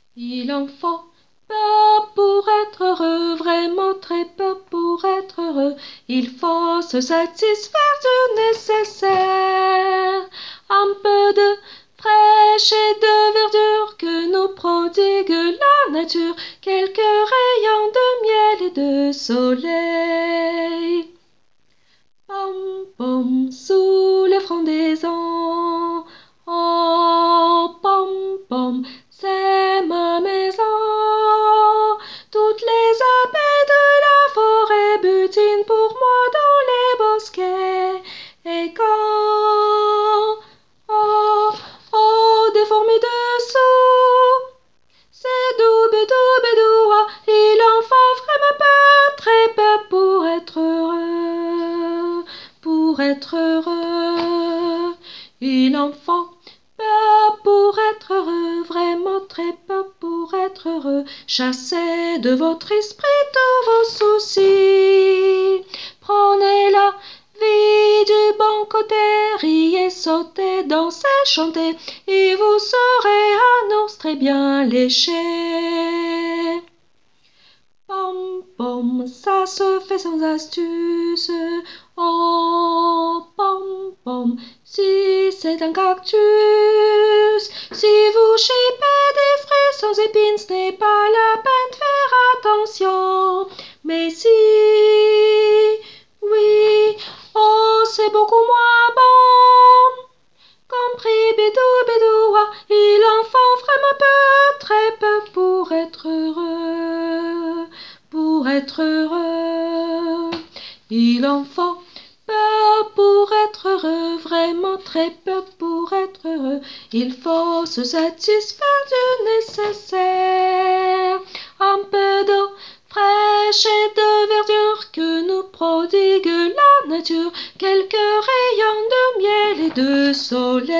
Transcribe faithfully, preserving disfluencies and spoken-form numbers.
Il en faut peu pour être heureux, vraiment très peu pour être heureux. Il faut se satisfaire du nécessaire. Un peu de fraîche et de verdure que nous prodigue la nature, quelques rayons de miel et de soleil. Pom pom sous les frondaisons, oh pom pom, c'est ma maison. Toutes les abeilles de la forêt butinent pour moi dans les bosquets. Et quand, oh, oh, des fourmis dessous, c'est doux, bédou, bédoua, il en faut vraiment peu, très peu pour être heureux, pour être heureux. Il en faut peu pour être heureux, vraiment très peu pour être heureux. Chassez de votre esprit tous vos soucis. Prenez la vie du bon côté, riez, sautez, dansez, chantez, et vous serez un ours très bien léché. Pom pom, ça se fait sans astuce. Oh pom pom, si c'est un cactus. Si vous chipez des fruits sans épines, ce n'est pas la peine de faire attention. Mais si, oui, oh, c'est beaucoup moins bon. Compris, bédou, bédoua, il en faut vraiment peu, très peu pour être heureux, pour être heureux. Il en faut peu pour être heureux, vraiment très peu pour être heureux. Il faut se satisfaire du nécessaire, un peu d'eau fraîche et de verdure que nous prodigue la nature, quelques rayons de miel et de soleil.